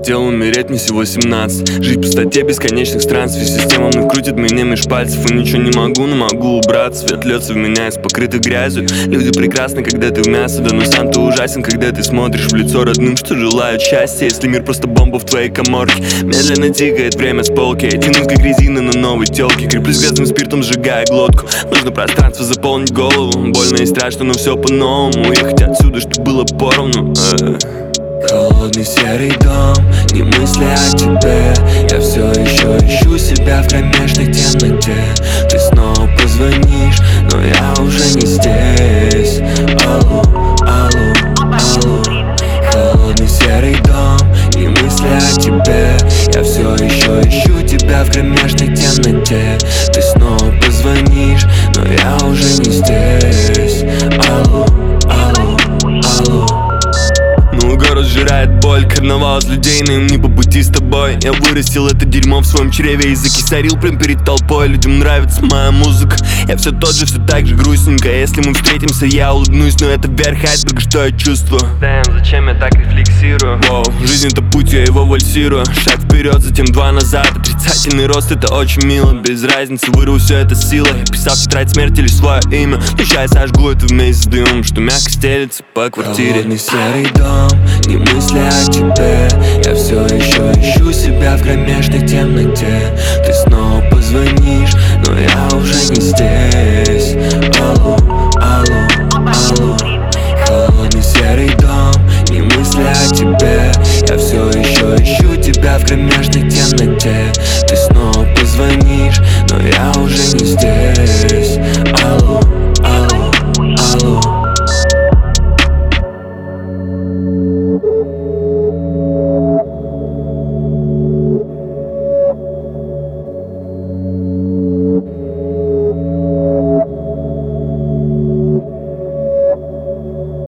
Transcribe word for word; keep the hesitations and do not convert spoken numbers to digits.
хотел умереть, мне всего семнадцать. Жить в пустоте бесконечных странствий. Система вновь крутит меня меж пальцев. И ничего не могу, но могу убраться. Свет льется в меня из покрытых грязью. Люди прекрасны, когда ты в мясо. Да но сам ты ужасен, когда ты смотришь в лицо родным, что желают счастья. Если мир просто бомба в твоей каморке. Медленно тикает время с полки. Я тянусь как резина на новой телке. Креплюсь грязным спиртом, сжигая глотку. Нужно пространство заполнить голову. Больно и страшно, но все по-новому. Уехать отсюда, что было поровну. Холодный серый дом, не мысли о тебе. Я все еще ищу себя в кромешной темноте. Ты снова позвонишь, но я уже не здесь. Алло, алло, алло. Холодный серый дом, не мысли о тебе. Я все еще ищу тебя в кромешной темноте. Ты снова позвонишь, но я уже не здесь. Алло, алло, алло. Ну, город сжирает боль, карнавал из людей, но им не по пути с тобой. Я вырастил это дерьмо в своем чреве и закисарил прям перед толпой. Людям нравится моя музыка, я все тот же, все так же грустненько. Если мы встретимся, я улыбнусь, но это верх айсберга, что я чувствую. Дэм, зачем я так рефлексирую? Воу, жизнь это путь, я его вальсирую. Шаг вперед, затем два назад. Отрицательный рост, это очень мило. Без разницы, вырву все это силой. Я писал в тетрадь смерти лишь свое имя. Но сейчас я сожгу это вместе с дымом, что мягко стелется по квартире. Холодный серый дом, не мысли о тебе. Я все еще ищу себя в кромешной темноте. Ты снова позвонишь, но я уже не здесь. Алло, алло, алло. Холодный серый дом, не мысли о тебе. Я все еще ищу тебя в кромешной темноте. Ты снова позвонишь, но я уже не здесь.